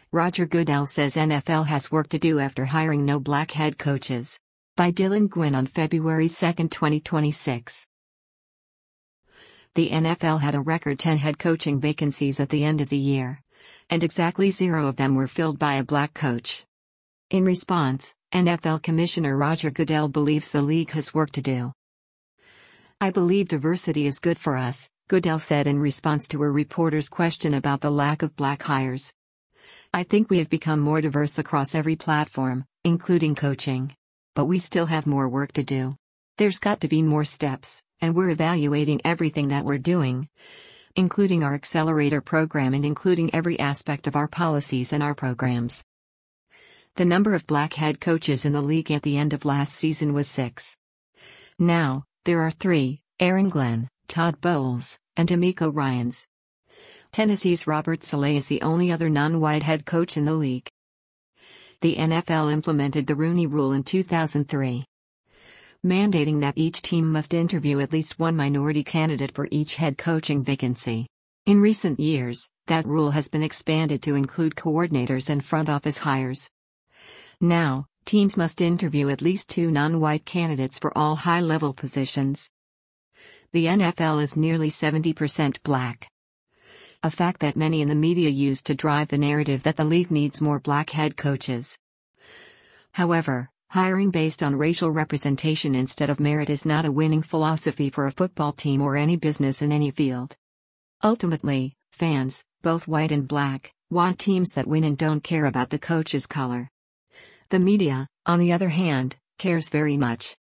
Roger Goodell says NFL has work to do after hiring no black head coaches. By Dylan Gwynn on February 2, 2026. The NFL had a record 10 head coaching vacancies at the end of the year, and exactly 0 of them were filled by a black coach. In response, NFL Commissioner Roger Goodell believes the league has work to do. "I believe diversity is good for us," Goodell said in response to a reporter's question about the lack of black hires. "I think we have become more diverse across every platform, including coaching. But we still have more work to do. There's got to be more steps, and we're evaluating everything that we're doing, including our accelerator program and including every aspect of our policies and our programs." The number of black head coaches in the league at the end of last season was 6. Now, there are 3: Aaron Glenn, Todd Bowles, and DeMeco Ryans. Tennessee's Robert Saleh is the only other non-white head coach in the league. The NFL implemented the Rooney Rule in 2003, mandating that each team must interview at least one minority candidate for each head coaching vacancy. In recent years, that rule has been expanded to include coordinators and front office hires. Now, teams must interview at least 2 non-white candidates for all high-level positions. The NFL is nearly 70% black, a fact that many in the media use to drive the narrative that the league needs more black head coaches. However, hiring based on racial representation instead of merit is not a winning philosophy for a football team or any business in any field. Ultimately, fans, both white and black, want teams that win and don't care about the coach's color. The media, on the other hand, cares very much.